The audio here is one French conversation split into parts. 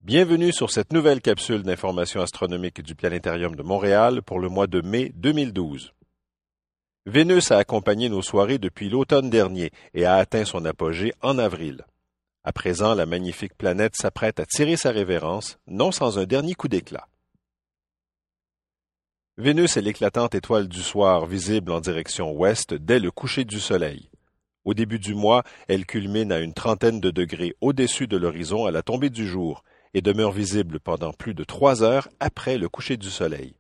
Bienvenue sur cette nouvelle capsule d'information astronomique du Planétarium de Montréal pour le mois de mai 2012. Vénus a accompagné nos soirées depuis l'automne dernier et a atteint son apogée en avril. À présent, la magnifique planète s'apprête à tirer sa révérence, non sans un dernier coup d'éclat. Vénus est l'éclatante étoile du soir visible en direction ouest dès le coucher du soleil. Au début du mois, elle culmine à une trentaine de degrés au-dessus de l'horizon à la tombée du jour et demeure visible pendant plus de 3 heures après le coucher du soleil.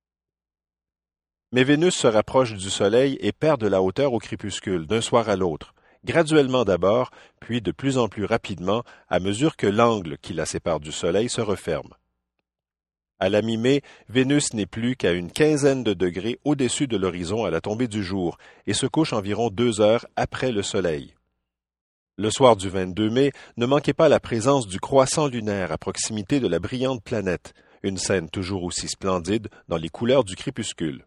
Mais Vénus se rapproche du soleil et perd de la hauteur au crépuscule d'un soir à l'autre, graduellement d'abord, puis de plus en plus rapidement à mesure que l'angle qui la sépare du soleil se referme. À la mi-mai, Vénus n'est plus qu'à une quinzaine de degrés au-dessus de l'horizon à la tombée du jour et se couche environ 2 heures après le soleil. Le soir du 22 mai, ne manquez pas la présence du croissant lunaire à proximité de la brillante planète, une scène toujours aussi splendide dans les couleurs du crépuscule.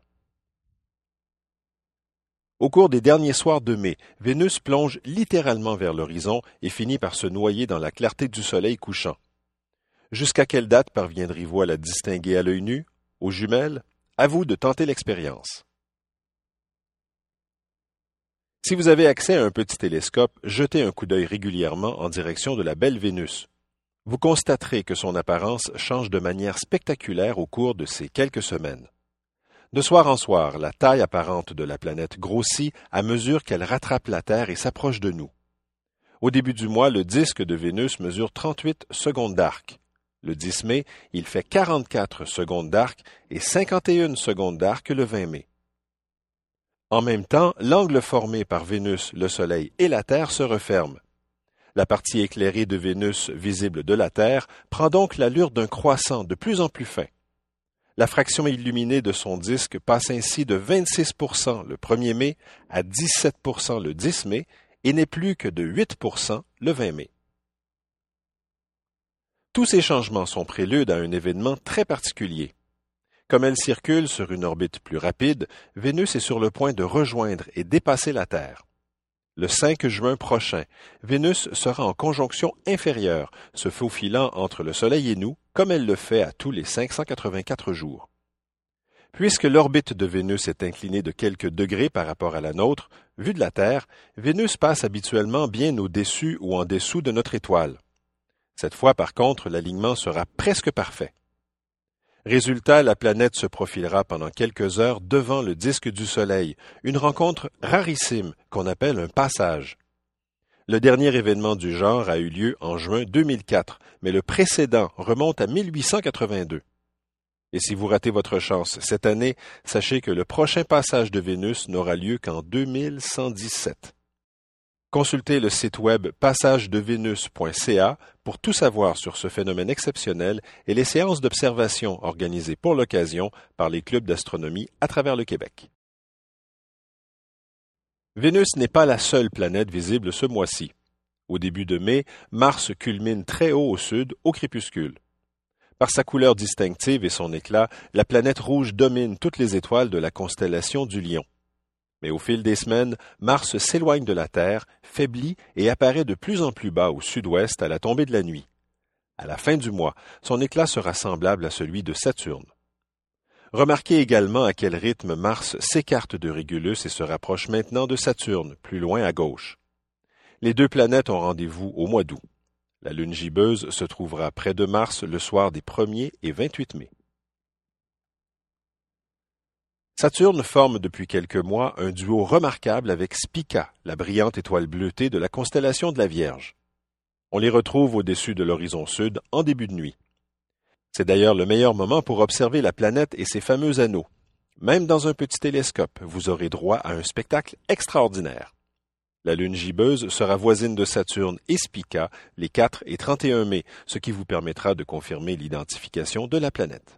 Au cours des derniers soirs de mai, Vénus plonge littéralement vers l'horizon et finit par se noyer dans la clarté du soleil couchant. Jusqu'à quelle date parviendrez-vous à la distinguer à l'œil nu, aux jumelles? À vous de tenter l'expérience. Si vous avez accès à un petit télescope, jetez un coup d'œil régulièrement en direction de la belle Vénus. Vous constaterez que son apparence change de manière spectaculaire au cours de ces quelques semaines. De soir en soir, la taille apparente de la planète grossit à mesure qu'elle rattrape la Terre et s'approche de nous. Au début du mois, le disque de Vénus mesure 38 secondes d'arc. Le 10 mai, il fait 44 secondes d'arc et 51 secondes d'arc le 20 mai. En même temps, l'angle formé par Vénus, le Soleil et la Terre se referme. La partie éclairée de Vénus visible de la Terre prend donc l'allure d'un croissant de plus en plus fin. La fraction illuminée de son disque passe ainsi de 26% le 1er mai à 17% le 10 mai et n'est plus que de 8% le 20 mai. Tous ces changements sont préludes à un événement très particulier. Comme elle circule sur une orbite plus rapide, Vénus est sur le point de rejoindre et dépasser la Terre. Le 5 juin prochain, Vénus sera en conjonction inférieure, se faufilant entre le Soleil et nous, comme elle le fait à tous les 584 jours. Puisque l'orbite de Vénus est inclinée de quelques degrés par rapport à la nôtre, vue de la Terre, Vénus passe habituellement bien au-dessus ou en dessous de notre étoile. Cette fois, par contre, l'alignement sera presque parfait. Résultat, la planète se profilera pendant quelques heures devant le disque du Soleil, une rencontre rarissime qu'on appelle un passage. Le dernier événement du genre a eu lieu en juin 2004, mais le précédent remonte à 1882. Et si vous ratez votre chance cette année, sachez que le prochain passage de Vénus n'aura lieu qu'en 2117. Consultez le site web passagedevenus.ca pour tout savoir sur ce phénomène exceptionnel et les séances d'observation organisées pour l'occasion par les clubs d'astronomie à travers le Québec. Vénus n'est pas la seule planète visible ce mois-ci. Au début de mai, Mars culmine très haut au sud, au crépuscule. Par sa couleur distinctive et son éclat, la planète rouge domine toutes les étoiles de la constellation du Lion. Mais au fil des semaines, Mars s'éloigne de la Terre, faiblit et apparaît de plus en plus bas au sud-ouest à la tombée de la nuit. À la fin du mois, son éclat sera semblable à celui de Saturne. Remarquez également à quel rythme Mars s'écarte de Régulus et se rapproche maintenant de Saturne, plus loin à gauche. Les deux planètes ont rendez-vous au mois d'août. La lune gibbeuse se trouvera près de Mars le soir des 1er et 28 mai. Saturne forme depuis quelques mois un duo remarquable avec Spica, la brillante étoile bleutée de la constellation de la Vierge. On les retrouve au-dessus de l'horizon sud en début de nuit. C'est d'ailleurs le meilleur moment pour observer la planète et ses fameux anneaux. Même dans un petit télescope, vous aurez droit à un spectacle extraordinaire. La lune gibbeuse sera voisine de Saturne et Spica les 4 et 31 mai, ce qui vous permettra de confirmer l'identification de la planète.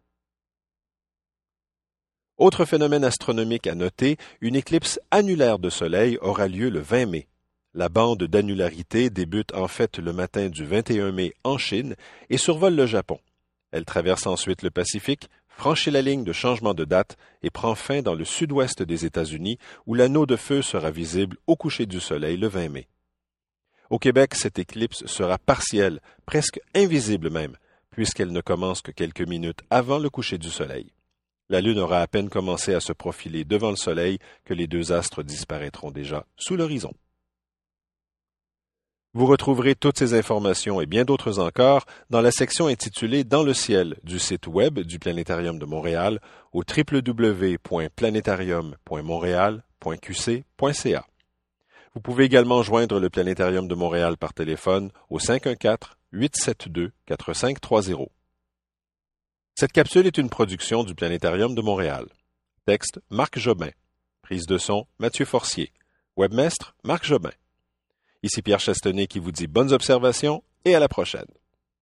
Autre phénomène astronomique à noter, une éclipse annulaire de Soleil aura lieu le 20 mai. La bande d'annularité débute en fait le matin du 21 mai en Chine et survole le Japon. Elle traverse ensuite le Pacifique, franchit la ligne de changement de date et prend fin dans le sud-ouest des États-Unis où l'anneau de feu sera visible au coucher du Soleil le 20 mai. Au Québec, cette éclipse sera partielle, presque invisible même, puisqu'elle ne commence que quelques minutes avant le coucher du soleil. La Lune aura à peine commencé à se profiler devant le soleil que les deux astres disparaîtront déjà sous l'horizon. Vous retrouverez toutes ces informations et bien d'autres encore dans la section intitulée Dans le ciel du site web du Planétarium de Montréal au www.planétarium.montréal.qc.ca. Vous pouvez également joindre le Planétarium de Montréal par téléphone au 514-872-4530. Cette capsule est une production du Planétarium de Montréal. Texte Marc Jobin. Prise de son Mathieu Forcier. Webmestre Marc Jobin. Ici Pierre Chastenay qui vous dit bonnes observations et à la prochaine.